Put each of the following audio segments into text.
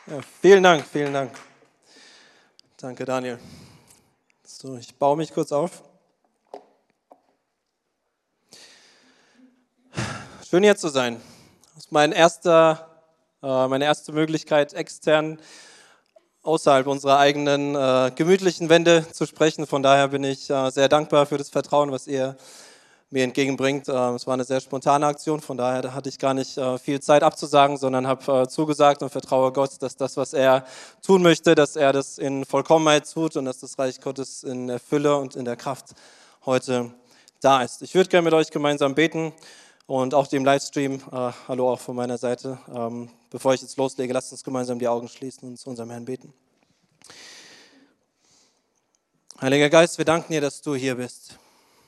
Ja, vielen Dank, vielen Dank. Danke, Daniel. So, ich baue mich kurz auf. Schön hier zu sein. Das ist meine erste Möglichkeit, extern außerhalb unserer eigenen gemütlichen Wände zu sprechen. Von daher bin ich sehr dankbar für das Vertrauen, was ihr mir entgegenbringt. Es war eine sehr spontane Aktion, von daher hatte ich gar nicht viel Zeit abzusagen, sondern habe zugesagt und vertraue Gott, dass das, was er tun möchte, dass er das in Vollkommenheit tut und dass das Reich Gottes in der Fülle und in der Kraft heute da ist. Ich würde gerne mit euch gemeinsam beten und auch dem Livestream, hallo auch von meiner Seite. Bevor ich jetzt loslege, lasst uns gemeinsam die Augen schließen und zu unserem Herrn beten. Heiliger Geist, wir danken dir, dass du hier bist.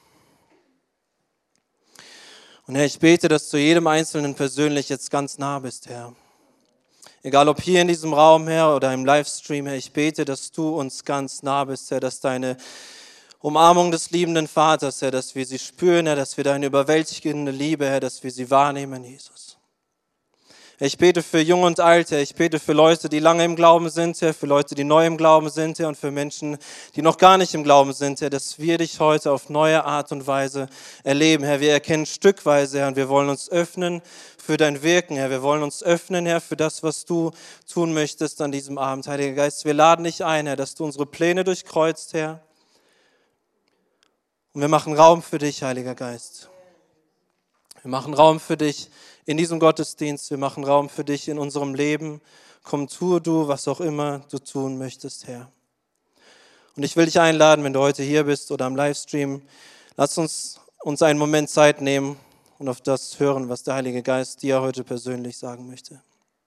Und Herr, ich bete, dass du jedem Einzelnen persönlich jetzt ganz nah bist, Herr. Egal ob hier in diesem Raum, Herr, oder im Livestream, Herr, ich bete, dass du uns ganz nah bist, Herr, dass deine Umarmung des liebenden Vaters, Herr, dass wir sie spüren, Herr, dass wir deine überwältigende Liebe, Herr, dass wir sie wahrnehmen, Jesus. Ich bete für Jung und Alt, Herr. Ich bete für Leute, die lange im Glauben sind, Herr, für Leute, die neu im Glauben sind, Herr, und für Menschen, die noch gar nicht im Glauben sind, Herr, dass wir dich heute auf neue Art und Weise erleben, Herr. Wir erkennen stückweise, Herr, und wir wollen uns öffnen für dein Wirken, Herr. Wir wollen uns öffnen, Herr, für das, was du tun möchtest an diesem Abend, Heiliger Geist. Wir laden dich ein, Herr, dass du unsere Pläne durchkreuzt, Herr. Und wir machen Raum für dich, Heiliger Geist. Wir machen Raum für dich in diesem Gottesdienst. Wir machen Raum für dich in unserem Leben. Komm, tue du, was auch immer du tun möchtest, Herr. Und ich will dich einladen, wenn du heute hier bist oder am Livestream, lass uns einen Moment Zeit nehmen und auf das hören, was der Heilige Geist dir heute persönlich sagen möchte.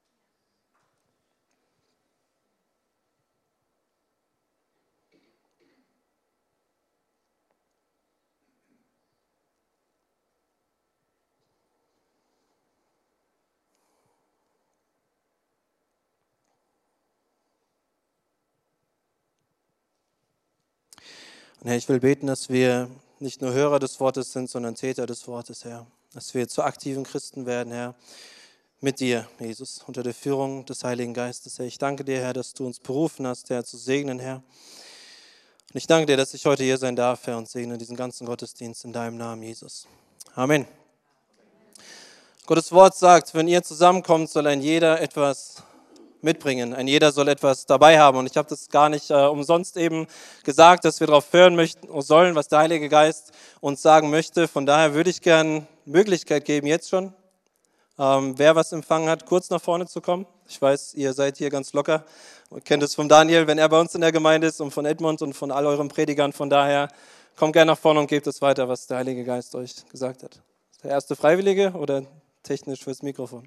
Und Herr, ich will beten, dass wir nicht nur Hörer des Wortes sind, sondern Täter des Wortes, Herr. Dass wir zu aktiven Christen werden, Herr, mit dir, Jesus, unter der Führung des Heiligen Geistes, Herr. Ich danke dir, Herr, dass du uns berufen hast, Herr, zu segnen, Herr. Und ich danke dir, dass ich heute hier sein darf, Herr, und segne diesen ganzen Gottesdienst in deinem Namen, Jesus. Amen. Gottes Wort sagt, wenn ihr zusammenkommt, soll ein jeder etwas mitbringen. Ein jeder soll etwas dabei haben. Und ich habe das gar nicht umsonst eben gesagt, dass wir darauf hören sollen, was der Heilige Geist uns sagen möchte. Von daher würde ich gerne Möglichkeit geben, jetzt schon, wer was empfangen hat, kurz nach vorne zu kommen. Ich weiß, ihr seid hier ganz locker. Ihr kennt es von Daniel, wenn er bei uns in der Gemeinde ist, und von Edmund und von all euren Predigern. Von daher kommt gerne nach vorne und gebt es weiter, was der Heilige Geist euch gesagt hat. Der erste Freiwillige oder technisch fürs Mikrofon?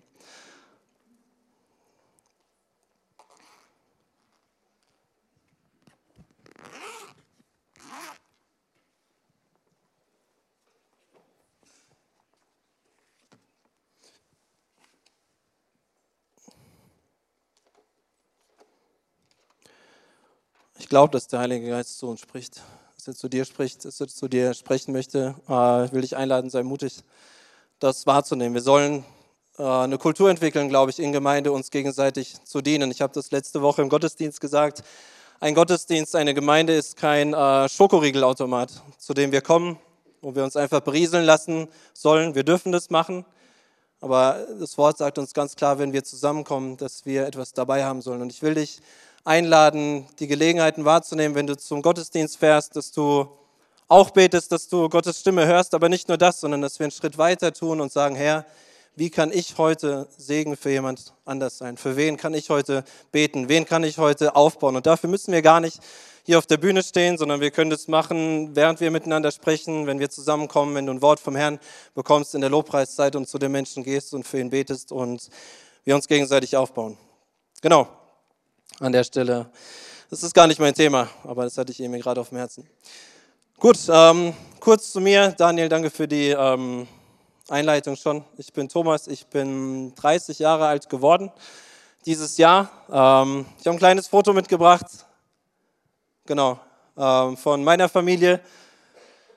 Ich glaube, dass der Heilige Geist zu uns spricht, dass er zu dir spricht, dass er zu dir sprechen möchte. Ich will dich einladen, sei mutig, das wahrzunehmen. Wir sollen eine Kultur entwickeln, glaube ich, in Gemeinde, uns gegenseitig zu dienen. Ich habe das letzte Woche im Gottesdienst gesagt. Ein Gottesdienst, eine Gemeinde ist kein Schokoriegelautomat, zu dem wir kommen, wo wir uns einfach berieseln lassen sollen. Wir dürfen das machen, aber das Wort sagt uns ganz klar, wenn wir zusammenkommen, dass wir etwas dabei haben sollen. Und ich will dich einladen, die Gelegenheiten wahrzunehmen, wenn du zum Gottesdienst fährst, dass du auch betest, dass du Gottes Stimme hörst, aber nicht nur das, sondern dass wir einen Schritt weiter tun und sagen, Herr, wie kann ich heute Segen für jemand anders sein? Für wen kann ich heute beten? Wen kann ich heute aufbauen? Und dafür müssen wir gar nicht hier auf der Bühne stehen, sondern wir können das machen, während wir miteinander sprechen, wenn wir zusammenkommen, wenn du ein Wort vom Herrn bekommst in der Lobpreiszeit und zu den Menschen gehst und für ihn betest und wir uns gegenseitig aufbauen. Genau. An der Stelle, das ist gar nicht mein Thema, aber das hatte ich eben gerade auf dem Herzen. Gut, kurz zu mir. Daniel, danke für die Einleitung schon. Ich bin Thomas, ich bin 30 Jahre alt geworden dieses Jahr. Ich habe ein kleines Foto mitgebracht, genau, von meiner Familie.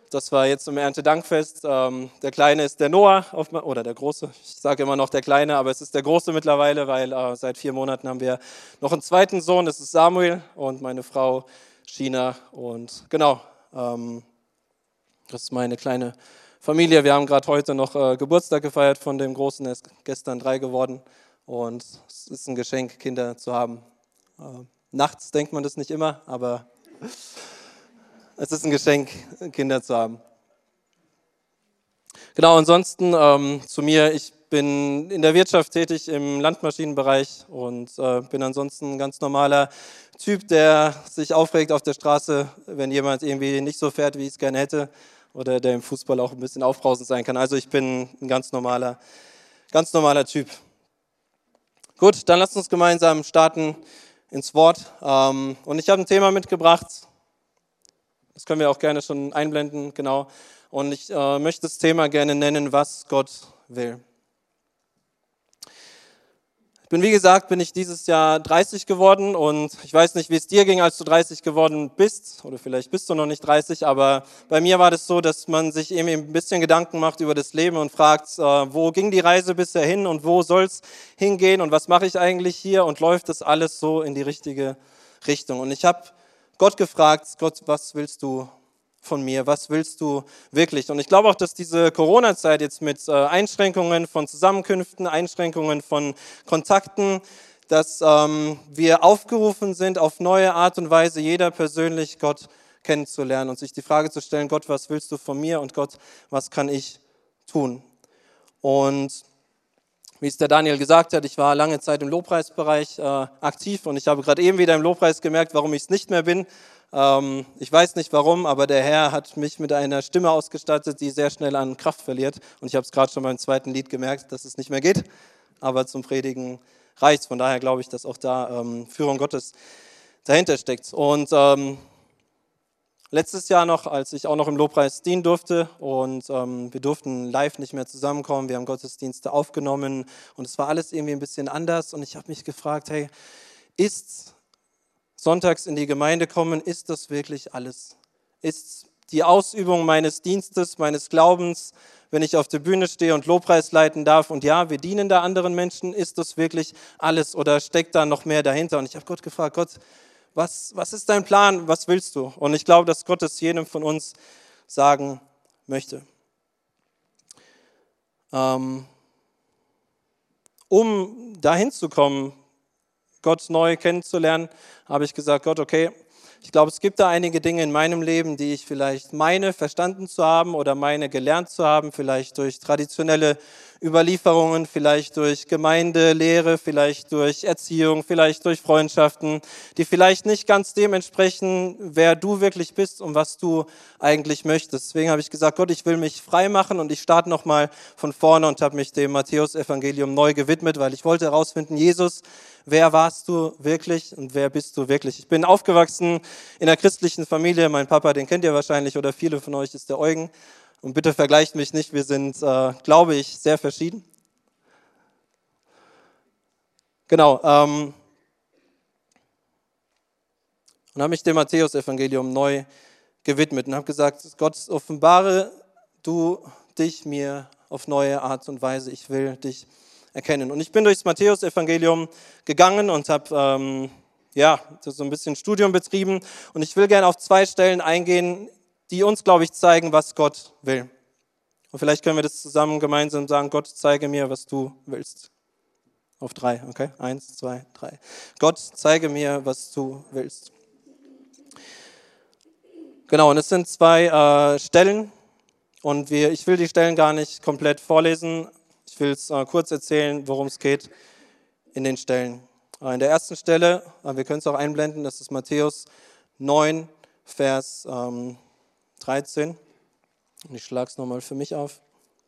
Das war jetzt zum Erntedankfest. Der Kleine ist der Noah, oder der Große. Ich sage immer noch der Kleine, aber es ist der Große mittlerweile, weil seit 4 Monaten haben wir noch einen zweiten Sohn, das ist Samuel, und meine Frau China. Und genau, das ist meine kleine Familie. Wir haben gerade heute noch Geburtstag gefeiert von dem Großen, er ist gestern 3 geworden. Und es ist ein Geschenk, Kinder zu haben. Nachts denkt man das nicht immer, aber es ist ein Geschenk, Kinder zu haben. Genau, ansonsten zu mir, ich bin in der Wirtschaft tätig im Landmaschinenbereich und bin ansonsten ein ganz normaler Typ, der sich aufregt auf der Straße, wenn jemand irgendwie nicht so fährt, wie ich es gerne hätte, oder der im Fußball auch ein bisschen aufbrausend sein kann. Also ich bin ein ganz normaler Typ. Gut, dann lasst uns gemeinsam starten ins Wort. Und ich habe ein Thema mitgebracht. Das können wir auch gerne schon einblenden, genau. Und ich möchte das Thema gerne nennen, was Gott will. Wie gesagt, bin ich dieses Jahr 30 geworden und ich weiß nicht, wie es dir ging, als du 30 geworden bist, oder vielleicht bist du noch nicht 30, aber bei mir war das so, dass man sich eben ein bisschen Gedanken macht über das Leben und fragt, wo ging die Reise bisher hin und wo soll es hingehen und was mache ich eigentlich hier und läuft das alles so in die richtige Richtung. Und ich habe Gott gefragt, Gott, was willst du von mir? Was willst du wirklich? Und ich glaube auch, dass diese Corona-Zeit jetzt mit Einschränkungen von Zusammenkünften, Einschränkungen von Kontakten, dass wir aufgerufen sind, auf neue Art und Weise jeder persönlich Gott kennenzulernen und sich die Frage zu stellen, Gott, was willst du von mir? Und Gott, was kann ich tun? Und wie es der Daniel gesagt hat, ich war lange Zeit im Lobpreisbereich aktiv und ich habe gerade eben wieder im Lobpreis gemerkt, warum ich es nicht mehr bin. Ich weiß nicht warum, aber der Herr hat mich mit einer Stimme ausgestattet, die sehr schnell an Kraft verliert. Und ich habe es gerade schon beim zweiten Lied gemerkt, dass es nicht mehr geht, aber zum Predigen reicht es. Von daher glaube ich, dass auch da Führung Gottes dahinter steckt. Und letztes Jahr noch, als ich auch noch im Lobpreis dienen durfte und wir durften live nicht mehr zusammenkommen, wir haben Gottesdienste aufgenommen und es war alles irgendwie ein bisschen anders und ich habe mich gefragt, hey, ist sonntags in die Gemeinde kommen, ist das wirklich alles? Ist die Ausübung meines Dienstes, meines Glaubens, wenn ich auf der Bühne stehe und Lobpreis leiten darf und ja, wir dienen da anderen Menschen, ist das wirklich alles oder steckt da noch mehr dahinter? Und ich habe Gott gefragt, Gott, was ist dein Plan? Was willst du? Und ich glaube, dass Gott es jedem von uns sagen möchte. Um dahin zu kommen, Gott neu kennenzulernen, habe ich gesagt, Gott, okay, ich glaube, es gibt da einige Dinge in meinem Leben, die ich vielleicht meine verstanden zu haben oder meine gelernt zu haben, vielleicht durch traditionelle Überlieferungen, vielleicht durch Gemeindelehre, vielleicht durch Erziehung, vielleicht durch Freundschaften, die vielleicht nicht ganz dem entsprechen, wer du wirklich bist und was du eigentlich möchtest. Deswegen habe ich gesagt, Gott, ich will mich frei machen und ich starte nochmal von vorne und habe mich dem Matthäus-Evangelium neu gewidmet, weil ich wollte herausfinden, Jesus, wer warst du wirklich und wer bist du wirklich? Ich bin aufgewachsen in einer christlichen Familie. Mein Papa, den kennt ihr wahrscheinlich oder viele von euch, ist der Eugen. Und bitte vergleicht mich nicht, wir sind, glaube ich, sehr verschieden. Genau. Und habe mich dem Matthäus-Evangelium neu gewidmet und habe gesagt, Gott, offenbare du dich mir auf neue Art und Weise. Ich will dich erkennen. Und ich bin durchs Matthäus-Evangelium gegangen und habe so ein bisschen Studium betrieben. Und ich will gerne auf 2 Stellen eingehen, die uns, glaube ich, zeigen, was Gott will. Und vielleicht können wir das zusammen gemeinsam sagen, Gott, zeige mir, was du willst. Auf 3, okay? 1, 2, 3. Gott, zeige mir, was du willst. Genau, und es sind 2 Stellen und ich will die Stellen gar nicht komplett vorlesen. Ich will es kurz erzählen, worum es geht in den Stellen. In der ersten Stelle, wir können es auch einblenden, das ist Matthäus 9, Vers 13. Und ich schlage es nochmal für mich auf.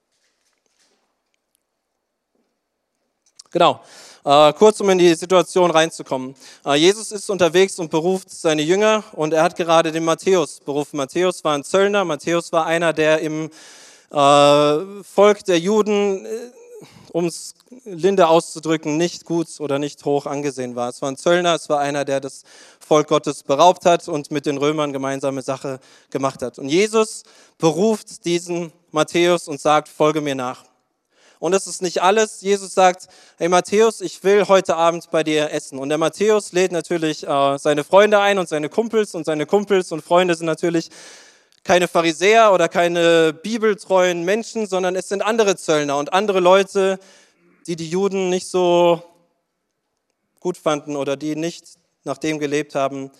Genau, kurz um in die Situation reinzukommen. Jesus ist unterwegs und beruft seine Jünger und er hat gerade den Matthäus berufen. Matthäus war ein Zöllner, Matthäus war einer, der im Volk der Juden um es linde auszudrücken, nicht gut oder nicht hoch angesehen war. Es war ein Zöllner, es war einer, der das Volk Gottes beraubt hat und mit den Römern gemeinsame Sache gemacht hat. Und Jesus beruft diesen Matthäus und sagt, folge mir nach. Und das ist nicht alles. Jesus sagt, hey Matthäus, ich will heute Abend bei dir essen. Und der Matthäus lädt natürlich seine Freunde ein und seine Kumpels. Und seine Kumpels und Freunde sind natürlich keine Pharisäer oder keine bibeltreuen Menschen, sondern es sind andere Zöllner und andere Leute, die die Juden nicht so gut fanden oder die nicht nach dem gelebt haben,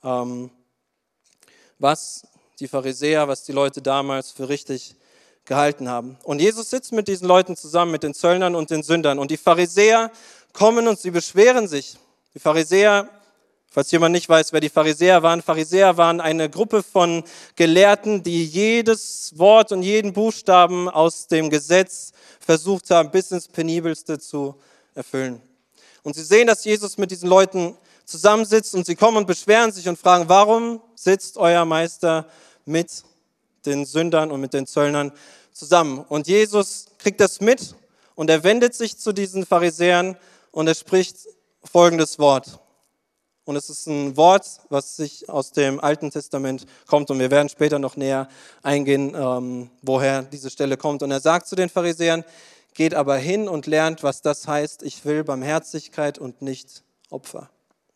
was die Pharisäer, was die Leute damals für richtig gehalten haben. Und Jesus sitzt mit diesen Leuten zusammen, mit den Zöllnern und den Sündern. Und die Pharisäer kommen und sie beschweren sich. Die Pharisäer, falls jemand nicht weiß, wer die Pharisäer waren eine Gruppe von Gelehrten, die jedes Wort und jeden Buchstaben aus dem Gesetz versucht haben, bis ins Penibelste zu erfüllen. Und sie sehen, dass Jesus mit diesen Leuten zusammensitzt und sie kommen und beschweren sich und fragen, warum sitzt euer Meister mit den Sündern und mit den Zöllnern zusammen? Und Jesus kriegt das mit und er wendet sich zu diesen Pharisäern und er spricht folgendes Wort. Und es ist ein Wort, was sich aus dem Alten Testament kommt und wir werden später noch näher eingehen, woher diese Stelle kommt. Und er sagt zu den Pharisäern, geht aber hin und lernt, was das heißt, ich will Barmherzigkeit und nicht Opfer.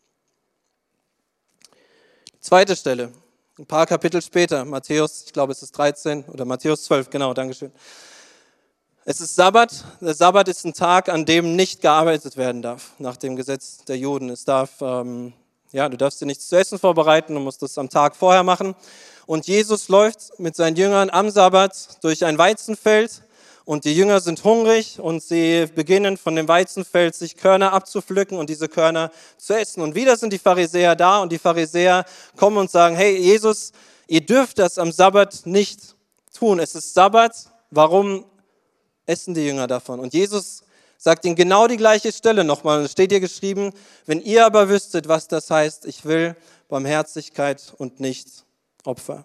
Zweite Stelle, ein paar Kapitel später, Matthäus, ich glaube es ist 13 oder Matthäus 12, genau, Dankeschön. Es ist Sabbat. Der Sabbat ist ein Tag, an dem nicht gearbeitet werden darf, nach dem Gesetz der Juden. Du darfst dir nichts zu essen vorbereiten, du musst das am Tag vorher machen. Und Jesus läuft mit seinen Jüngern am Sabbat durch ein Weizenfeld und die Jünger sind hungrig und sie beginnen von dem Weizenfeld sich Körner abzupflücken und diese Körner zu essen. Und wieder sind die Pharisäer da und die Pharisäer kommen und sagen, hey Jesus, ihr dürft das am Sabbat nicht tun. Es ist Sabbat, warum essen die Jünger davon? Und Jesus sagt ihnen genau die gleiche Stelle nochmal. Es steht hier geschrieben, wenn ihr aber wüsstet, was das heißt, ich will Barmherzigkeit und nicht Opfer.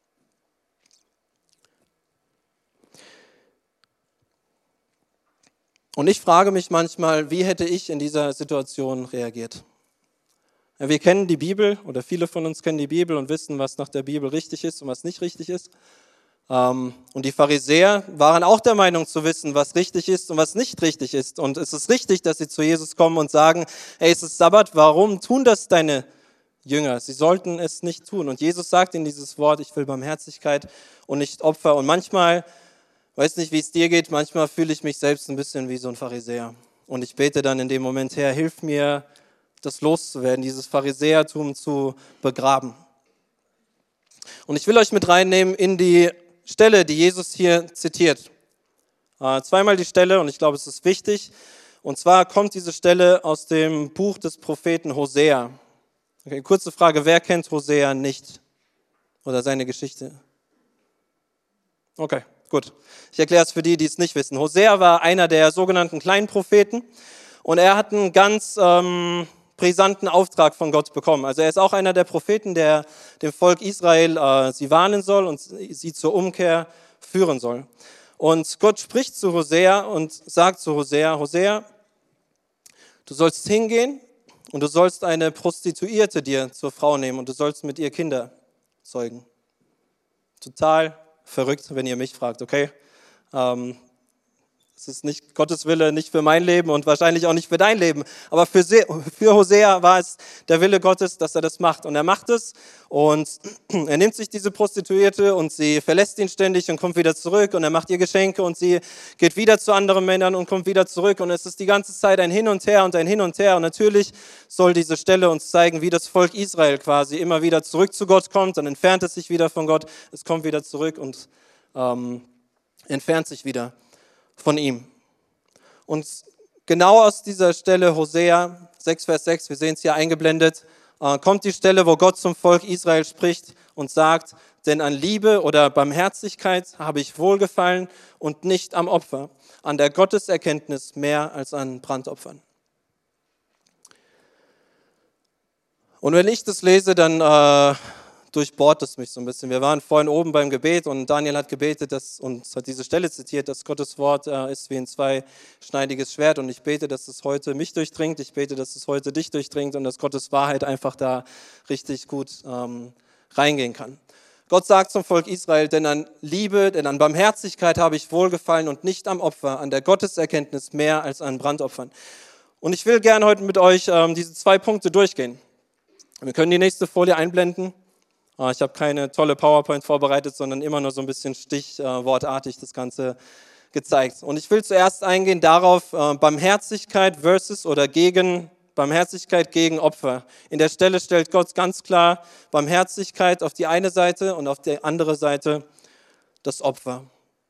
Und ich frage mich manchmal, wie hätte ich in dieser Situation reagiert? Ja, wir kennen die Bibel oder viele von uns kennen die Bibel und wissen, was nach der Bibel richtig ist und was nicht richtig ist. Und die Pharisäer waren auch der Meinung zu wissen, was richtig ist und was nicht richtig ist. Und es ist richtig, dass sie zu Jesus kommen und sagen, hey, es ist Sabbat, warum tun das deine Jünger? Sie sollten es nicht tun. Und Jesus sagt ihnen dieses Wort, ich will Barmherzigkeit und nicht Opfer. Und manchmal, weiß nicht, wie es dir geht, manchmal fühle ich mich selbst ein bisschen wie so ein Pharisäer. Und ich bete dann in dem Moment, Herr, hilf mir, das loszuwerden, dieses Pharisäertum zu begraben. Und ich will euch mit reinnehmen in die Stelle, die Jesus hier zitiert. Zweimal die Stelle und ich glaube, es ist wichtig. Und zwar kommt diese Stelle aus dem Buch des Propheten Hosea. Okay, kurze Frage, wer kennt Hosea nicht? Oder seine Geschichte? Okay, gut. Ich erkläre es für die, die es nicht wissen. Hosea war einer der sogenannten kleinen Propheten und er hat einen ganz brisanten Auftrag von Gott bekommen. Also er ist auch einer der Propheten, der dem Volk Israel sie warnen soll und sie zur Umkehr führen soll. Und Gott spricht zu Hosea und sagt zu Hosea, Hosea, du sollst hingehen und du sollst eine Prostituierte dir zur Frau nehmen und du sollst mit ihr Kinder zeugen. Total verrückt, wenn ihr mich fragt, okay? Es ist nicht Gottes Wille, nicht für mein Leben und wahrscheinlich auch nicht für dein Leben. Aber für Hosea war es der Wille Gottes, dass er das macht. Und er macht es und er nimmt sich diese Prostituierte und sie verlässt ihn ständig und kommt wieder zurück. Und er macht ihr Geschenke und sie geht wieder zu anderen Männern und kommt wieder zurück. Und es ist die ganze Zeit ein Hin und Her und ein Hin und Her. Und natürlich soll diese Stelle uns zeigen, wie das Volk Israel quasi immer wieder zurück zu Gott kommt. Dann entfernt es sich wieder von Gott, es kommt wieder zurück und entfernt sich wieder von ihm. Und genau aus dieser Stelle, Hosea 6, Vers 6, wir sehen es hier eingeblendet, kommt die Stelle, wo Gott zum Volk Israel spricht und sagt, denn an Liebe oder Barmherzigkeit habe ich Wohlgefallen und nicht am Opfer, an der Gotteserkenntnis mehr als an Brandopfern. Und wenn ich das lese, dann durchbohrt es mich so ein bisschen. Wir waren vorhin oben beim Gebet und Daniel hat gebetet und hat diese Stelle zitiert, dass Gottes Wort ist wie ein zweischneidiges Schwert und ich bete, dass es heute mich durchdringt, ich bete, dass es heute dich durchdringt und dass Gottes Wahrheit einfach da richtig gut reingehen kann. Gott sagt zum Volk Israel, denn an Liebe, denn an Barmherzigkeit habe ich Wohlgefallen und nicht am Opfer, an der Gotteserkenntnis mehr als an Brandopfern. Und ich will gerne heute mit euch diese 2 Punkte durchgehen. Wir können die nächste Folie einblenden. Ich habe keine tolle PowerPoint vorbereitet, sondern immer nur so ein bisschen stichwortartig das Ganze gezeigt. Und ich will zuerst eingehen darauf, Barmherzigkeit versus oder gegen Barmherzigkeit gegen Opfer. In der Stelle stellt Gott ganz klar Barmherzigkeit auf die eine Seite und auf die andere Seite das Opfer.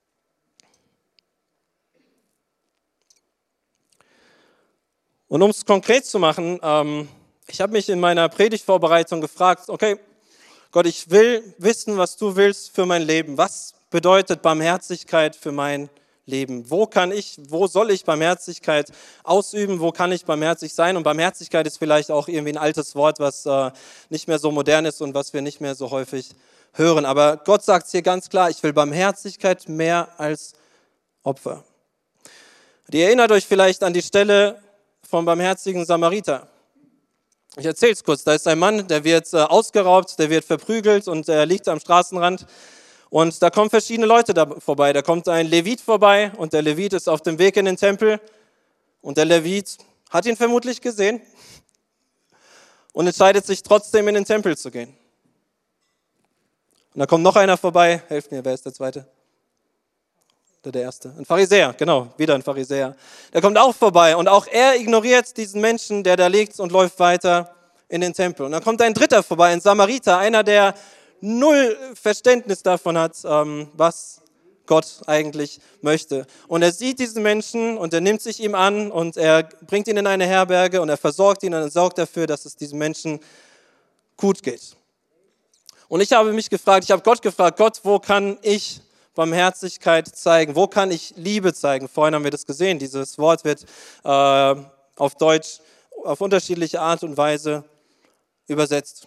Und um es konkret zu machen, ich habe mich in meiner Predigtvorbereitung gefragt, okay, Gott, ich will wissen, was du willst für mein Leben. Was bedeutet Barmherzigkeit für mein Leben? Wo soll ich Barmherzigkeit ausüben? Wo kann ich barmherzig sein? Und Barmherzigkeit ist vielleicht auch irgendwie ein altes Wort, was nicht mehr so modern ist und was wir nicht mehr so häufig hören. Aber Gott sagt es hier ganz klar, ich will Barmherzigkeit mehr als Opfer. Ihr erinnert euch vielleicht an die Stelle vom barmherzigen Samariter. Ich erzähle es kurz, da ist ein Mann, der wird ausgeraubt, der wird verprügelt und er liegt am Straßenrand und da kommen verschiedene Leute da vorbei. Da kommt ein Levit vorbei und der Levit ist auf dem Weg in den Tempel und der Levit hat ihn vermutlich gesehen und entscheidet sich trotzdem in den Tempel zu gehen. Und da kommt noch einer vorbei, helft mir, wer ist der Zweite? Oder der Erste? Ein Pharisäer, genau, wieder ein Pharisäer. Der kommt auch vorbei und auch er ignoriert diesen Menschen, der da liegt und läuft weiter in den Tempel. Und dann kommt ein Dritter vorbei, ein Samariter, einer, der null Verständnis davon hat, was Gott eigentlich möchte. Und er sieht diesen Menschen und er nimmt sich ihm an und er bringt ihn in eine Herberge und er versorgt ihn und er sorgt dafür, dass es diesem Menschen gut geht. Und ich habe mich gefragt, ich habe Gott gefragt, Gott, wo kann ich Barmherzigkeit zeigen? Wo kann ich Liebe zeigen? Vorhin haben wir das gesehen. Dieses Wort wird auf Deutsch auf unterschiedliche Art und Weise übersetzt.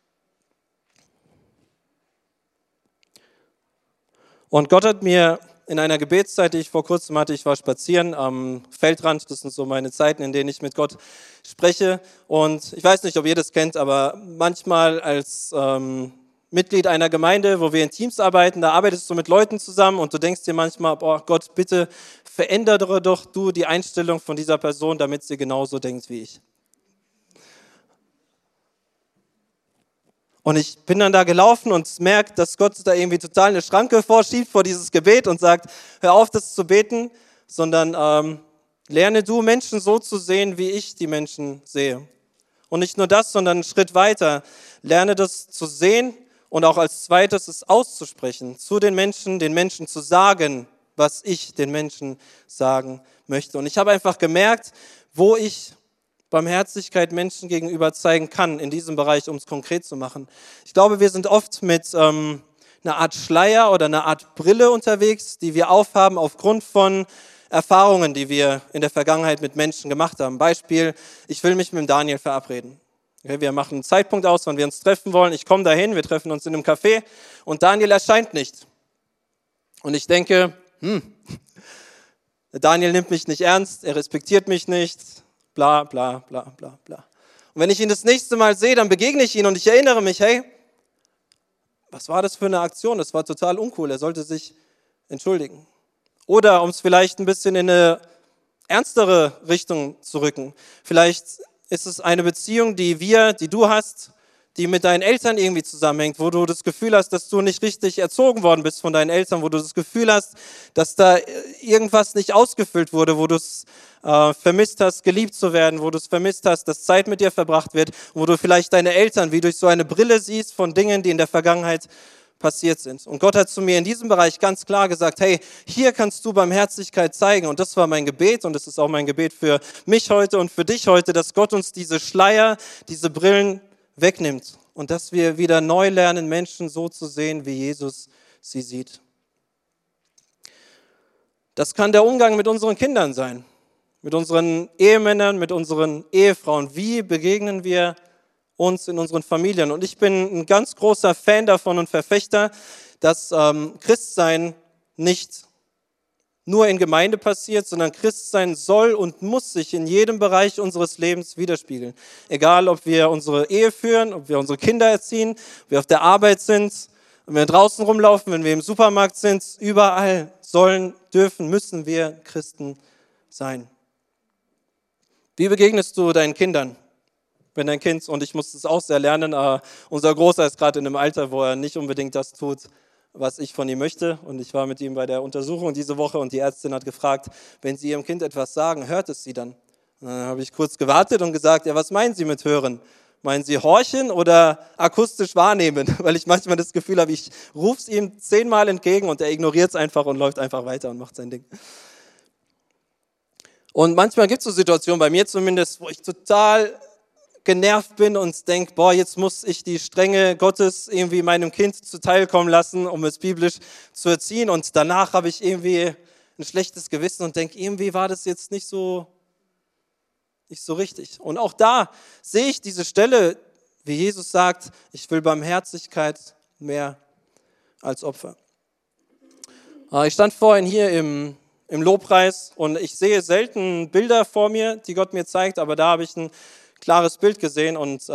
Und Gott hat mir in einer Gebetszeit, die ich vor kurzem hatte, ich war spazieren am Feldrand, das sind so meine Zeiten, in denen ich mit Gott spreche. Und ich weiß nicht, ob ihr das kennt, aber manchmal als Mitglied einer Gemeinde, wo wir in Teams arbeiten, da arbeitest du mit Leuten zusammen und du denkst dir manchmal, boah Gott, bitte verändere doch du die Einstellung von dieser Person, damit sie genauso denkt wie ich. Und ich bin dann da gelaufen und merke, dass Gott da irgendwie total eine Schranke vorschiebt vor dieses Gebet und sagt, hör auf, das zu beten, sondern lerne du Menschen so zu sehen, wie ich die Menschen sehe. Und nicht nur das, sondern einen Schritt weiter, lerne das zu sehen und auch als zweites es auszusprechen, zu den Menschen zu sagen, was ich den Menschen sagen möchte. Und ich habe einfach gemerkt, wo ich Barmherzigkeit Menschen gegenüber zeigen kann, in diesem Bereich, um es konkret zu machen. Ich glaube, wir sind oft mit einer Art Schleier oder einer Art Brille unterwegs, die wir aufhaben aufgrund von Erfahrungen, die wir in der Vergangenheit mit Menschen gemacht haben. Beispiel, ich will mich mit dem Daniel verabreden. Okay, wir machen einen Zeitpunkt aus, wann wir uns treffen wollen. Ich komme dahin, wir treffen uns in einem Café und Daniel erscheint nicht. Und ich denke, Daniel nimmt mich nicht ernst, er respektiert mich nicht, bla bla bla bla bla. Und wenn ich ihn das nächste Mal sehe, dann begegne ich ihn und ich erinnere mich, hey, was war das für eine Aktion? Das war total uncool, er sollte sich entschuldigen. Oder um es vielleicht ein bisschen in eine ernstere Richtung zu rücken, vielleicht ist es eine Beziehung, die du hast, die mit deinen Eltern irgendwie zusammenhängt, wo du das Gefühl hast, dass du nicht richtig erzogen worden bist von deinen Eltern, wo du das Gefühl hast, dass da irgendwas nicht ausgefüllt wurde, wo du es vermisst hast, geliebt zu werden, wo du es vermisst hast, dass Zeit mit dir verbracht wird, wo du vielleicht deine Eltern wie durch so eine Brille siehst von Dingen, die in der Vergangenheit passiert sind. Und Gott hat zu mir in diesem Bereich ganz klar gesagt, hey, hier kannst du Barmherzigkeit zeigen. Und das war mein Gebet und das ist auch mein Gebet für mich heute und für dich heute, dass Gott uns diese Schleier, diese Brillen wegnimmt und dass wir wieder neu lernen, Menschen so zu sehen, wie Jesus sie sieht. Das kann der Umgang mit unseren Kindern sein, mit unseren Ehemännern, mit unseren Ehefrauen. Wie begegnen wir uns in unseren Familien. Und ich bin ein ganz großer Fan davon und Verfechter, dass Christsein nicht nur in Gemeinde passiert, sondern Christsein soll und muss sich in jedem Bereich unseres Lebens widerspiegeln. Egal, ob wir unsere Ehe führen, ob wir unsere Kinder erziehen, ob wir auf der Arbeit sind, wenn wir draußen rumlaufen, wenn wir im Supermarkt sind, überall sollen, dürfen, müssen wir Christen sein. Wie begegnest du deinen Kindern? Wenn dein Kind, und ich musste es auch sehr lernen, unser Großer ist gerade in einem Alter, wo er nicht unbedingt das tut, was ich von ihm möchte. Und ich war mit ihm bei der Untersuchung diese Woche und die Ärztin hat gefragt, wenn Sie Ihrem Kind etwas sagen, hört es Sie dann? Und dann habe ich kurz gewartet und gesagt, ja, was meinen Sie mit hören? Meinen Sie horchen oder akustisch wahrnehmen? Weil ich manchmal das Gefühl habe, ich rufe es ihm 10-mal entgegen und er ignoriert es einfach und läuft einfach weiter und macht sein Ding. Und manchmal gibt es so Situationen, bei mir zumindest, wo ich total genervt bin und denke, boah, jetzt muss ich die Strenge Gottes irgendwie meinem Kind zuteilkommen lassen, um es biblisch zu erziehen. Und danach habe ich irgendwie ein schlechtes Gewissen und denke, irgendwie war das jetzt nicht so richtig. Und auch da sehe ich diese Stelle, wie Jesus sagt, ich will Barmherzigkeit mehr als Opfer. Ich stand vorhin hier im Lobpreis und ich sehe selten Bilder vor mir, die Gott mir zeigt, aber da habe ich ein klares Bild gesehen und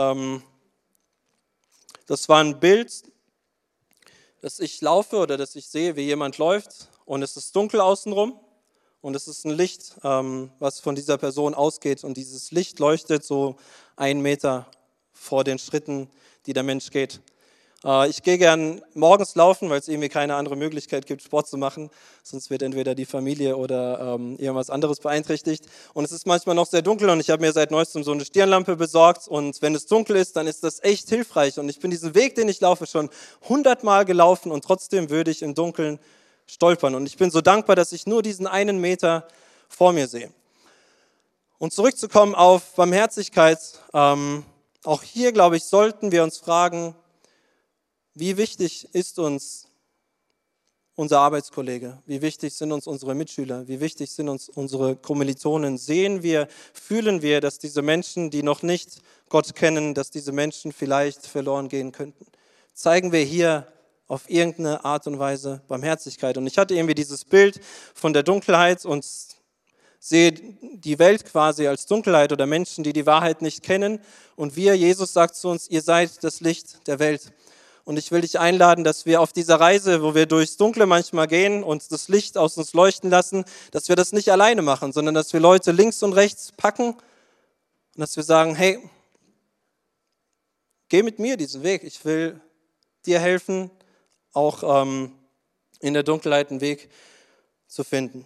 das war ein Bild, dass ich laufe oder dass ich sehe, wie jemand läuft und es ist dunkel außenrum und es ist ein Licht, was von dieser Person ausgeht und dieses Licht leuchtet so 1 Meter vor den Schritten, die der Mensch geht. Ich gehe gern morgens laufen, weil es irgendwie keine andere Möglichkeit gibt, Sport zu machen. Sonst wird entweder die Familie oder irgendwas anderes beeinträchtigt. Und es ist manchmal noch sehr dunkel und ich habe mir seit neuestem so eine Stirnlampe besorgt. Und wenn es dunkel ist, dann ist das echt hilfreich. Und ich bin diesen Weg, den ich laufe, schon 100-mal gelaufen und trotzdem würde ich im Dunkeln stolpern. Und ich bin so dankbar, dass ich nur diesen 1 Meter vor mir sehe. Und zurückzukommen auf Barmherzigkeit, auch hier, glaube ich, sollten wir uns fragen, wie wichtig ist uns unser Arbeitskollege? Wie wichtig sind uns unsere Mitschüler? Wie wichtig sind uns unsere Kommilitonen? Sehen wir, fühlen wir, dass diese Menschen, die noch nicht Gott kennen, dass diese Menschen vielleicht verloren gehen könnten? Zeigen wir hier auf irgendeine Art und Weise Barmherzigkeit? Und ich hatte irgendwie dieses Bild von der Dunkelheit und sehe die Welt quasi als Dunkelheit oder Menschen, die die Wahrheit nicht kennen. Und Jesus sagt zu uns, ihr seid das Licht der Welt. Und ich will dich einladen, dass wir auf dieser Reise, wo wir durchs Dunkle manchmal gehen und das Licht aus uns leuchten lassen, dass wir das nicht alleine machen, sondern dass wir Leute links und rechts packen und dass wir sagen, hey, geh mit mir diesen Weg. Ich will dir helfen, auch in der Dunkelheit einen Weg zu finden.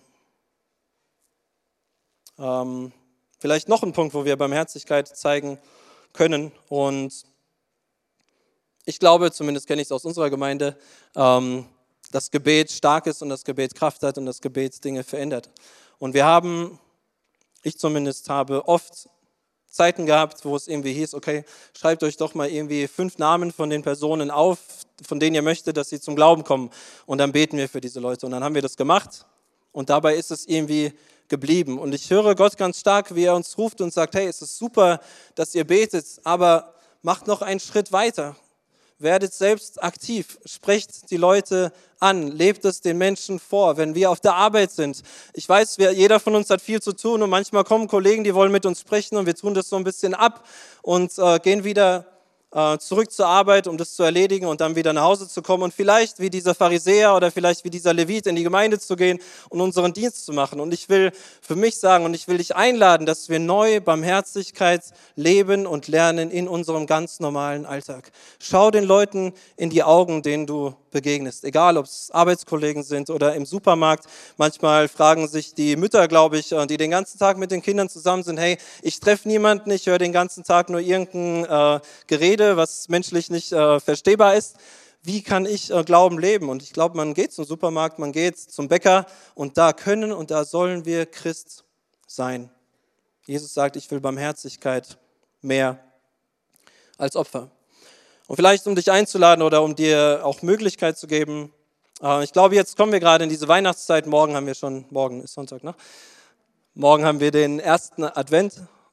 Vielleicht noch ein Punkt, wo wir Barmherzigkeit zeigen können und ich glaube, zumindest kenne ich es aus unserer Gemeinde, dass Gebet stark ist und das Gebet Kraft hat und das Gebet Dinge verändert. Und ich zumindest habe oft Zeiten gehabt, wo es irgendwie hieß, okay, schreibt euch doch mal irgendwie 5 Namen von den Personen auf, von denen ihr möchtet, dass sie zum Glauben kommen. Und dann beten wir für diese Leute. Und dann haben wir das gemacht und dabei ist es irgendwie geblieben. Und ich höre Gott ganz stark, wie er uns ruft und sagt, hey, es ist super, dass ihr betet, aber macht noch einen Schritt weiter. Werdet selbst aktiv, sprecht die Leute an, lebt es den Menschen vor, wenn wir auf der Arbeit sind. Ich weiß, jeder von uns hat viel zu tun und manchmal kommen Kollegen, die wollen mit uns sprechen und wir tun das so ein bisschen ab und gehen wieder zurück zur Arbeit, um das zu erledigen und dann wieder nach Hause zu kommen und vielleicht wie dieser Pharisäer oder vielleicht wie dieser Levit in die Gemeinde zu gehen und unseren Dienst zu machen. Und ich will für mich sagen und ich will dich einladen, dass wir neu Barmherzigkeit leben und lernen in unserem ganz normalen Alltag. Schau den Leuten in die Augen, denen du begegnest, egal ob es Arbeitskollegen sind oder im Supermarkt. Manchmal fragen sich die Mütter, glaube ich, die den ganzen Tag mit den Kindern zusammen sind, hey, ich treffe niemanden, ich höre den ganzen Tag nur irgendein Gerede, was menschlich nicht verstehbar ist. Wie kann ich Glauben leben? Und ich glaube, man geht zum Supermarkt, man geht zum Bäcker und da können und da sollen wir Christ sein. Jesus sagt, ich will Barmherzigkeit mehr als Opfer. Und vielleicht, um dich einzuladen oder um dir auch Möglichkeit zu geben, ich glaube, jetzt kommen wir gerade in diese Weihnachtszeit. Morgen ist Sonntag, ne? Morgen haben wir den ersten Advent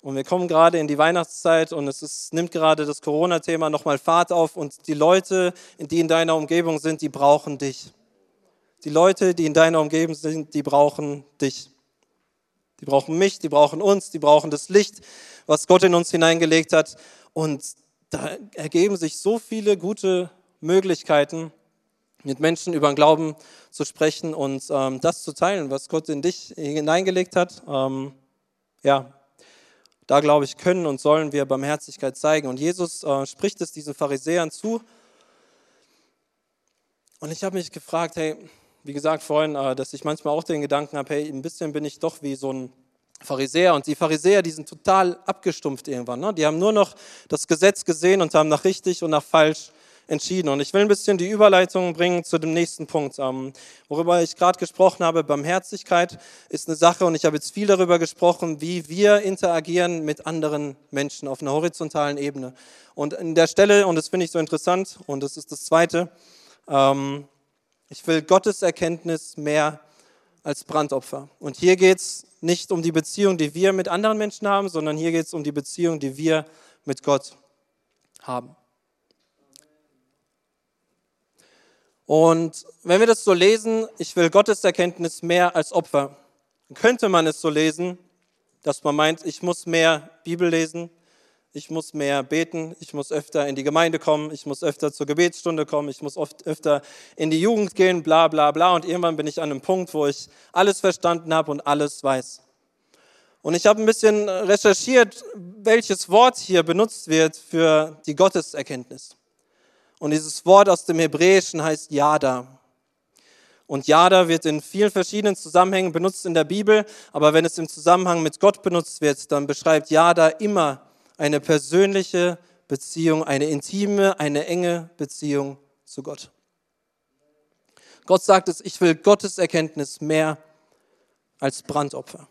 Und wir kommen gerade in die Weihnachtszeit und nimmt gerade das Corona-Thema nochmal Fahrt auf und die Leute, die in deiner Umgebung sind, die brauchen dich. Die Leute, die in deiner Umgebung sind, die brauchen dich. Die brauchen mich, die brauchen uns, die brauchen das Licht, was Gott in uns hineingelegt hat. Und da ergeben sich so viele gute Möglichkeiten, mit Menschen über den Glauben zu sprechen und das zu teilen, was Gott in dich hineingelegt hat. Da glaube ich, können und sollen wir Barmherzigkeit zeigen. Und Jesus spricht es diesen Pharisäern zu. Und ich habe mich gefragt, hey, wie gesagt vorhin, dass ich manchmal auch den Gedanken habe, hey, ein bisschen bin ich doch wie so ein Pharisäer. Und die Pharisäer, die sind total abgestumpft irgendwann. Ne? Die haben nur noch das Gesetz gesehen und haben nach richtig und nach falsch entschieden. Und ich will ein bisschen die Überleitung bringen zu dem nächsten Punkt. Worüber ich gerade gesprochen habe, Barmherzigkeit ist eine Sache und ich habe jetzt viel darüber gesprochen, wie wir interagieren mit anderen Menschen auf einer horizontalen Ebene. Und an der Stelle, und das finde ich so interessant, und das ist das Zweite, ich will Gottes Erkenntnis mehr als Brandopfer. Und hier geht es nicht um die Beziehung, die wir mit anderen Menschen haben, sondern hier geht es um die Beziehung, die wir mit Gott haben. Und wenn wir das so lesen, ich will Gottes Erkenntnis mehr als Opfer, dann könnte man es so lesen, dass man meint, ich muss mehr Bibel lesen, ich muss mehr beten, ich muss öfter in die Gemeinde kommen, ich muss öfter zur Gebetsstunde kommen, ich muss öfter in die Jugend gehen, bla bla bla. Und irgendwann bin ich an einem Punkt, wo ich alles verstanden habe und alles weiß. Und ich habe ein bisschen recherchiert, welches Wort hier benutzt wird für die Gotteserkenntnis. Und dieses Wort aus dem Hebräischen heißt Yada. Und Yada wird in vielen verschiedenen Zusammenhängen benutzt in der Bibel, aber wenn es im Zusammenhang mit Gott benutzt wird, dann beschreibt Yada immer eine persönliche Beziehung, eine intime, eine enge Beziehung zu Gott. Gott sagt es, ich will Gottes Erkenntnis mehr als Brandopfer.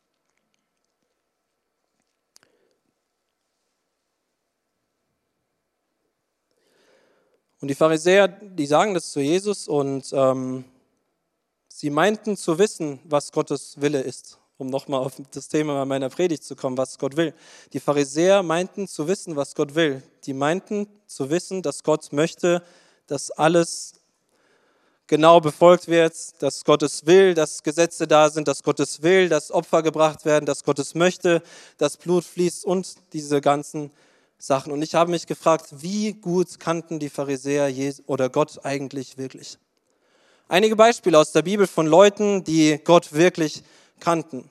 Und die Pharisäer, die sagen das zu Jesus und sie meinten zu wissen, was Gottes Wille ist. Um nochmal auf das Thema meiner Predigt zu kommen, was Gott will. Die Pharisäer meinten zu wissen, was Gott will. Die meinten zu wissen, dass Gott möchte, dass alles genau befolgt wird, dass Gottes will, dass Gesetze da sind, dass Gottes will, dass Opfer gebracht werden, dass Gottes möchte, dass Blut fließt und diese ganzen Sachen. Und ich habe mich gefragt, wie gut kannten die Pharisäer oder Gott eigentlich wirklich? Einige Beispiele aus der Bibel von Leuten, die Gott wirklich kannten.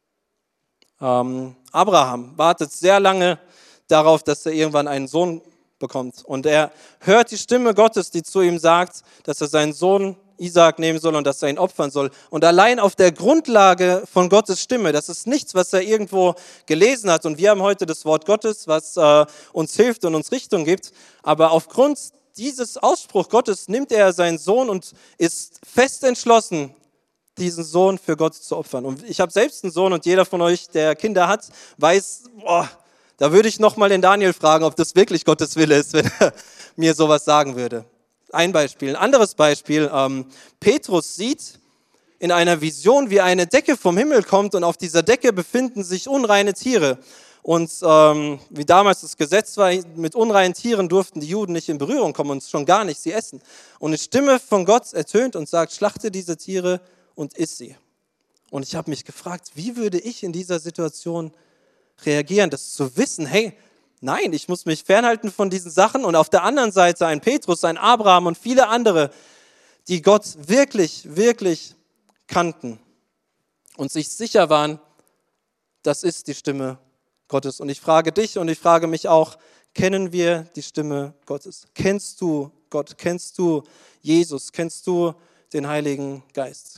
Abraham wartet sehr lange darauf, dass er irgendwann einen Sohn bekommt. Und er hört die Stimme Gottes, die zu ihm sagt, dass er seinen Sohn Isaak nehmen soll und dass er ihn opfern soll. Und allein auf der Grundlage von Gottes Stimme, das ist nichts, was er irgendwo gelesen hat. Und wir haben heute das Wort Gottes, was uns hilft und uns Richtung gibt. Aber aufgrund dieses Ausspruch Gottes nimmt er seinen Sohn und ist fest entschlossen, diesen Sohn für Gott zu opfern. Und ich habe selbst einen Sohn und jeder von euch, der Kinder hat, weiß, da würde ich nochmal den Daniel fragen, ob das wirklich Gottes Wille ist, wenn er mir sowas sagen würde. Ein Beispiel. Ein anderes Beispiel. Petrus sieht in einer Vision, wie eine Decke vom Himmel kommt und auf dieser Decke befinden sich unreine Tiere. Und wie damals das Gesetz war, mit unreinen Tieren durften die Juden nicht in Berührung kommen und schon gar nicht sie essen. Und eine Stimme von Gott ertönt und sagt, schlachte diese Tiere und iss sie. Und ich habe mich gefragt, wie würde ich in dieser Situation reagieren, das zu wissen, hey, nein, ich muss mich fernhalten von diesen Sachen. Und auf der anderen Seite ein Petrus, ein Abraham und viele andere, die Gott wirklich, wirklich kannten und sich sicher waren, das ist die Stimme Gottes. Und ich frage dich und ich frage mich auch, kennen wir die Stimme Gottes? Kennst du Gott? Kennst du Jesus? Kennst du den Heiligen Geist?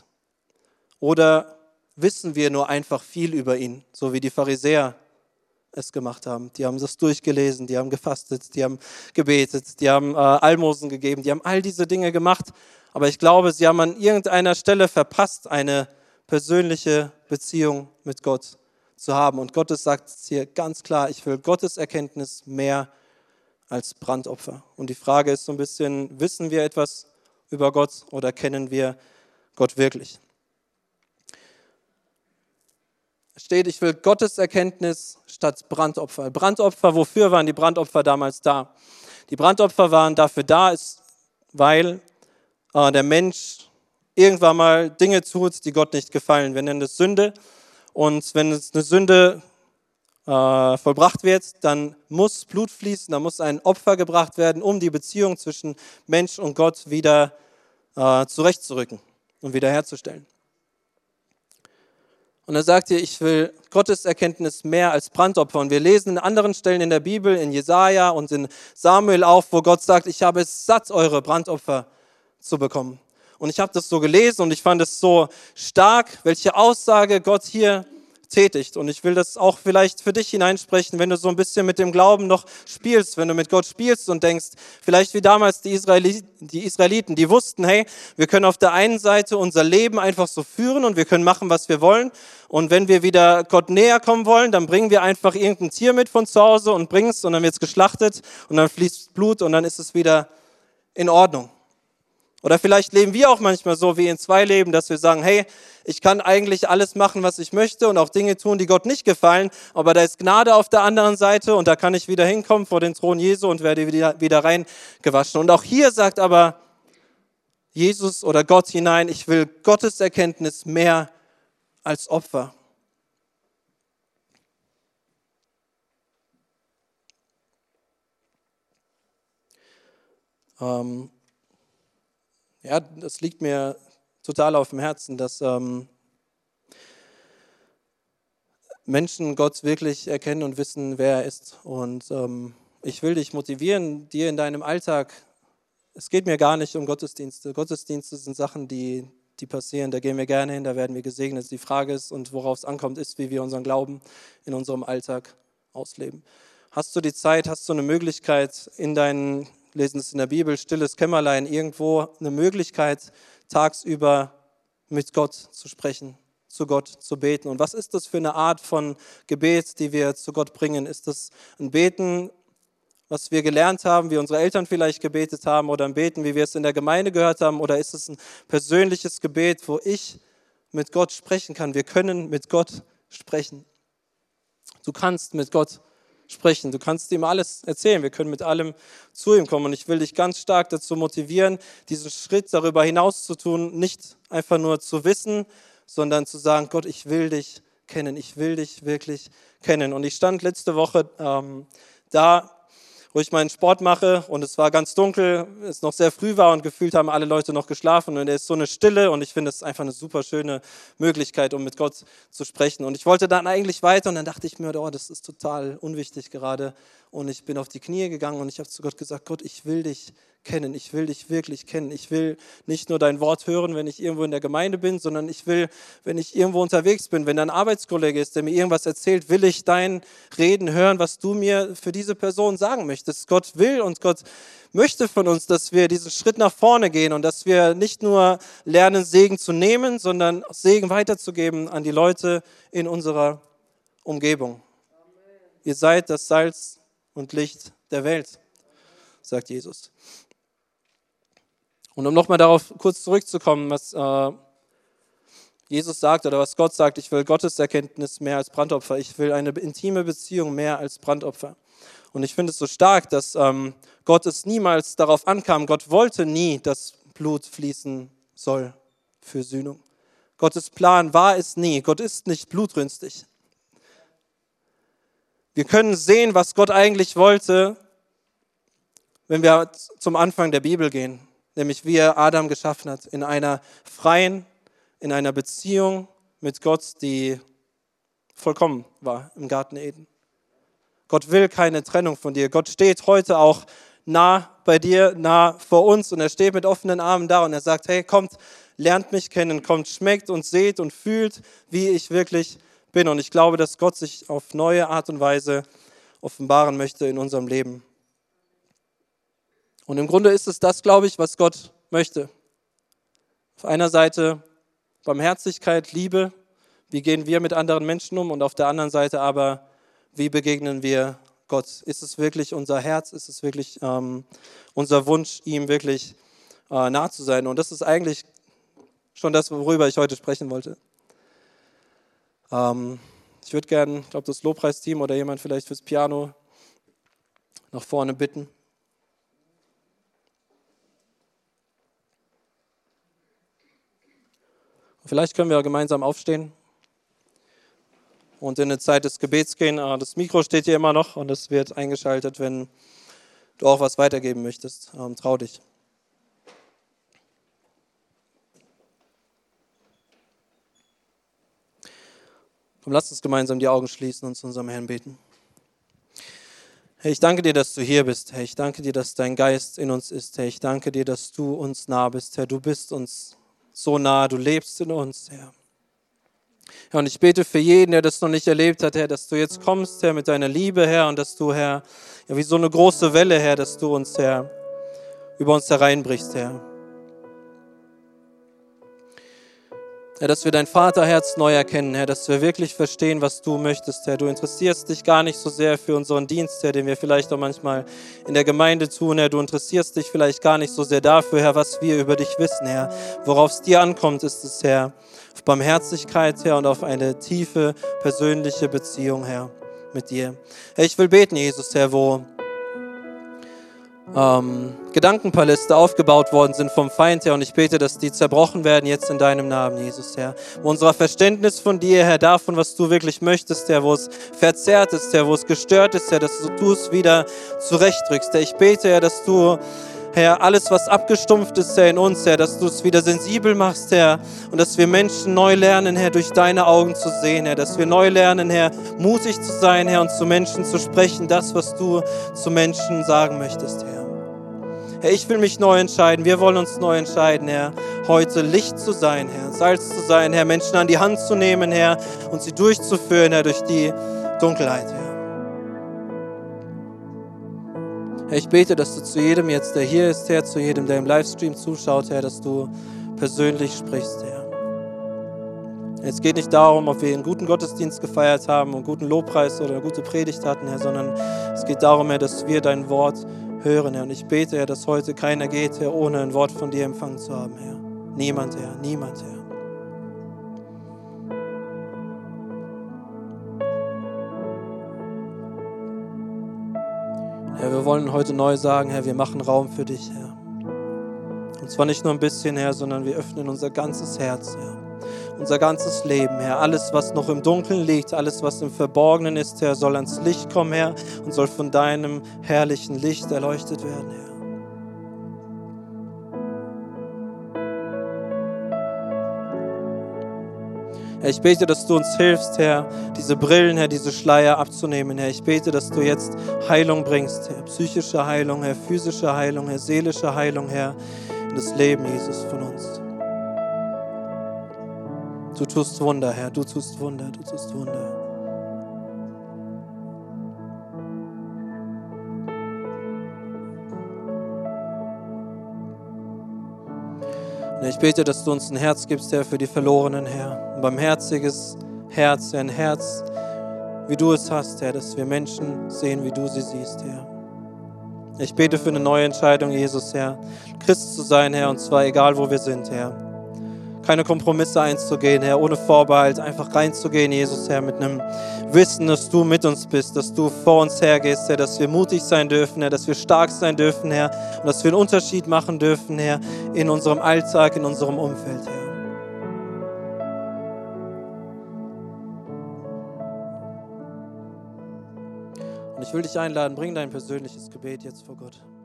Oder wissen wir nur einfach viel über ihn, so wie die Pharisäer es gemacht haben? Die haben das durchgelesen, die haben gefastet, die haben gebetet, die haben Almosen gegeben, die haben all diese Dinge gemacht. Aber ich glaube, sie haben an irgendeiner Stelle verpasst, eine persönliche Beziehung mit Gott zu haben. Und Gott sagt hier ganz klar, ich will Gottes Erkenntnis mehr als Brandopfer. Und die Frage ist so ein bisschen, wissen wir etwas über Gott oder kennen wir Gott wirklich? steht, ich will Gottes Erkenntnis statt Brandopfer. Brandopfer, wofür waren die Brandopfer damals da? Die Brandopfer waren dafür da, weil der Mensch irgendwann mal Dinge tut, die Gott nicht gefallen. Wir nennen das Sünde. Und wenn es eine Sünde vollbracht wird, dann muss Blut fließen, dann muss ein Opfer gebracht werden, um die Beziehung zwischen Mensch und Gott wieder zurechtzurücken und wiederherzustellen. Und er sagt hier, ich will Gottes Erkenntnis mehr als Brandopfer. Und wir lesen in anderen Stellen in der Bibel, in Jesaja und in Samuel auch, wo Gott sagt, ich habe es satt, eure Brandopfer zu bekommen. Und ich habe das so gelesen und ich fand es so stark, welche Aussage Gott hier tätigt. Und ich will das auch vielleicht für dich hineinsprechen, wenn du so ein bisschen mit dem Glauben noch spielst, wenn du mit Gott spielst und denkst, vielleicht wie damals die Israeliten, die wussten, hey, wir können auf der einen Seite unser Leben einfach so führen und wir können machen, was wir wollen. Und wenn wir wieder Gott näher kommen wollen, dann bringen wir einfach irgendein Tier mit von zu Hause und bringen es und dann wird es geschlachtet und dann fließt Blut und dann ist es wieder in Ordnung. Oder vielleicht leben wir auch manchmal so wie in zwei Leben, dass wir sagen, hey, ich kann eigentlich alles machen, was ich möchte und auch Dinge tun, die Gott nicht gefallen, aber da ist Gnade auf der anderen Seite und da kann ich wieder hinkommen vor den Thron Jesu und werde wieder reingewaschen. Und auch hier sagt aber Jesus oder Gott hinein, ich will Gottes Erkenntnis mehr als Opfer. Ja, das liegt mir total auf dem Herzen, dass Menschen Gott wirklich erkennen und wissen, wer er ist. Und ich will dich motivieren, dir in deinem Alltag, es geht mir gar nicht um Gottesdienste. Gottesdienste sind Sachen, die passieren, da gehen wir gerne hin, da werden wir gesegnet. Die Frage ist, und worauf es ankommt, ist, wie wir unseren Glauben in unserem Alltag ausleben. Hast du die Zeit, hast du eine Möglichkeit in deinen, lesen es in der Bibel, stilles Kämmerlein, irgendwo eine Möglichkeit, tagsüber mit Gott zu sprechen, zu Gott zu beten. Und was ist das für eine Art von Gebet, die wir zu Gott bringen? Ist das ein Beten, was wir gelernt haben, wie unsere Eltern vielleicht gebetet haben, oder ein Beten, wie wir es in der Gemeinde gehört haben, oder ist es ein persönliches Gebet, wo ich mit Gott sprechen kann? Wir können mit Gott sprechen. Du kannst mit Gott sprechen. Du kannst ihm alles erzählen. Wir können mit allem zu ihm kommen. Und ich will dich ganz stark dazu motivieren, diesen Schritt darüber hinaus zu tun, nicht einfach nur zu wissen, sondern zu sagen, Gott, ich will dich kennen. Ich will dich wirklich kennen. Und ich stand letzte Woche da, wo ich meinen Sport mache und es war ganz dunkel, es noch sehr früh war und gefühlt haben alle Leute noch geschlafen und es ist so eine Stille und ich finde es einfach eine super schöne Möglichkeit, um mit Gott zu sprechen. Und ich wollte dann eigentlich weiter und dann dachte ich mir, oh, das ist total unwichtig gerade und ich bin auf die Knie gegangen und ich habe zu Gott gesagt, Gott, ich will dich kennen, ich will dich wirklich kennen. Ich will nicht nur dein Wort hören, wenn ich irgendwo in der Gemeinde bin, sondern ich will, wenn ich irgendwo unterwegs bin, wenn da ein Arbeitskollege ist, der mir irgendwas erzählt, will ich dein Reden hören, was du mir für diese Person sagen möchtest. Gott will und Gott möchte von uns, dass wir diesen Schritt nach vorne gehen und dass wir nicht nur lernen, Segen zu nehmen, sondern Segen weiterzugeben an die Leute in unserer Umgebung. Ihr seid das Salz und Licht der Welt, sagt Jesus. Und um nochmal darauf kurz zurückzukommen, was Jesus sagt oder was Gott sagt, ich will Gottes Erkenntnis mehr als Brandopfer, ich will eine intime Beziehung mehr als Brandopfer. Und ich finde es so stark, dass Gott es niemals darauf ankam, Gott wollte nie, dass Blut fließen soll für Sühnung. Gottes Plan war es nie, Gott ist nicht blutrünstig. Wir können sehen, was Gott eigentlich wollte, wenn wir zum Anfang der Bibel gehen. Nämlich wie er Adam geschaffen hat, in einer freien, in einer Beziehung mit Gott, die vollkommen war im Garten Eden. Gott will keine Trennung von dir. Gott steht heute auch nah bei dir, nah vor uns und er steht mit offenen Armen da und er sagt, hey, kommt, lernt mich kennen, kommt, schmeckt und seht und fühlt, wie ich wirklich bin. Und ich glaube, dass Gott sich auf neue Art und Weise offenbaren möchte in unserem Leben. Und im Grunde ist es das, glaube ich, was Gott möchte. Auf einer Seite Barmherzigkeit, Liebe, wie gehen wir mit anderen Menschen um und auf der anderen Seite aber, wie begegnen wir Gott? Ist es wirklich unser Herz, ist es wirklich unser Wunsch, ihm wirklich nah zu sein? Und das ist eigentlich schon das, worüber ich heute sprechen wollte. Ich würde gerne, ich glaube, das Lobpreisteam oder jemand vielleicht fürs Piano nach vorne bitten. Vielleicht können wir gemeinsam aufstehen und in eine Zeit des Gebets gehen. Das Mikro steht hier immer noch und es wird eingeschaltet, wenn du auch was weitergeben möchtest. Trau dich. Komm, lass uns gemeinsam die Augen schließen und zu unserem Herrn beten. Herr, ich danke dir, dass du hier bist. Herr, ich danke dir, dass dein Geist in uns ist. Herr, ich danke dir, dass du uns nah bist. Herr, du bist uns so nah, du lebst in uns, Herr. Ja, und ich bete für jeden, der das noch nicht erlebt hat, Herr, dass du jetzt kommst, Herr, mit deiner Liebe, Herr, und dass du, Herr, ja, wie so eine große Welle, Herr, dass du uns, Herr, über uns hereinbrichst, Herr. Herr, dass wir dein Vaterherz neu erkennen, Herr, dass wir wirklich verstehen, was du möchtest, Herr. Du interessierst dich gar nicht so sehr für unseren Dienst, Herr, den wir vielleicht auch manchmal in der Gemeinde tun, Herr. Du interessierst dich vielleicht gar nicht so sehr dafür, Herr, was wir über dich wissen, Herr. Worauf es dir ankommt, ist es, Herr, auf Barmherzigkeit, Herr, und auf eine tiefe, persönliche Beziehung, Herr, mit dir. Herr, ich will beten, Jesus, Herr, wo Gedankenpaläste aufgebaut worden sind vom Feind, Herr, und ich bete, dass die zerbrochen werden jetzt in deinem Namen, Jesus, Herr. Wo unser Verständnis von dir, Herr, davon, was du wirklich möchtest, Herr, wo es verzerrt ist, Herr, wo es gestört ist, Herr, dass du es wieder zurechtdrückst, Herr. Ich bete, Herr, dass du, Herr, alles, was abgestumpft ist, Herr, in uns, Herr, dass du es wieder sensibel machst, Herr, und dass wir Menschen neu lernen, Herr, durch deine Augen zu sehen, Herr, dass wir neu lernen, Herr, mutig zu sein, Herr, und zu Menschen zu sprechen, das, was du zu Menschen sagen möchtest, Herr. Herr, ich will mich neu entscheiden, wir wollen uns neu entscheiden, Herr, heute Licht zu sein, Herr, Salz zu sein, Herr, Menschen an die Hand zu nehmen, Herr, und sie durchzuführen, Herr, durch die Dunkelheit, Herr. Herr, ich bete, dass du zu jedem jetzt, der hier ist, Herr, zu jedem, der im Livestream zuschaut, Herr, dass du persönlich sprichst, Herr. Es geht nicht darum, ob wir einen guten Gottesdienst gefeiert haben, einen guten Lobpreis oder eine gute Predigt hatten, Herr, sondern es geht darum, Herr, dass wir dein Wort hören, Herr. Und ich bete, Herr, dass heute keiner geht, Herr, ohne ein Wort von dir empfangen zu haben, Herr. Niemand, Herr, niemand, Herr. Herr, wir wollen heute neu sagen, Herr, wir machen Raum für dich, Herr. Und zwar nicht nur ein bisschen, Herr, sondern wir öffnen unser ganzes Herz, Herr. Unser ganzes Leben, Herr. Alles, was noch im Dunkeln liegt, alles, was im Verborgenen ist, Herr, soll ans Licht kommen, Herr, und soll von deinem herrlichen Licht erleuchtet werden, Herr. Herr, ich bete, dass du uns hilfst, Herr, diese Brillen, Herr, diese Schleier abzunehmen, Herr. Ich bete, dass du jetzt Heilung bringst, Herr. Psychische Heilung, Herr, physische Heilung, Herr, seelische Heilung, Herr, in das Leben, Jesus, von uns. Du tust Wunder, Herr, du tust Wunder, du tust Wunder. Und ich bete, dass du uns ein Herz gibst, Herr, für die Verlorenen, Herr. Ein barmherziges Herz, Herr, ein Herz, wie du es hast, Herr, dass wir Menschen sehen, wie du sie siehst, Herr. Ich bete für eine neue Entscheidung, Jesus, Herr, Christ zu sein, Herr, und zwar egal, wo wir sind, Herr. Keine Kompromisse einzugehen, Herr, ohne Vorbehalt, einfach reinzugehen, Jesus, Herr, mit einem Wissen, dass du mit uns bist, dass du vor uns hergehst, Herr, dass wir mutig sein dürfen, Herr, dass wir stark sein dürfen, Herr, und dass wir einen Unterschied machen dürfen, Herr, in unserem Alltag, in unserem Umfeld, Herr. Und ich will dich einladen, bring dein persönliches Gebet jetzt vor Gott.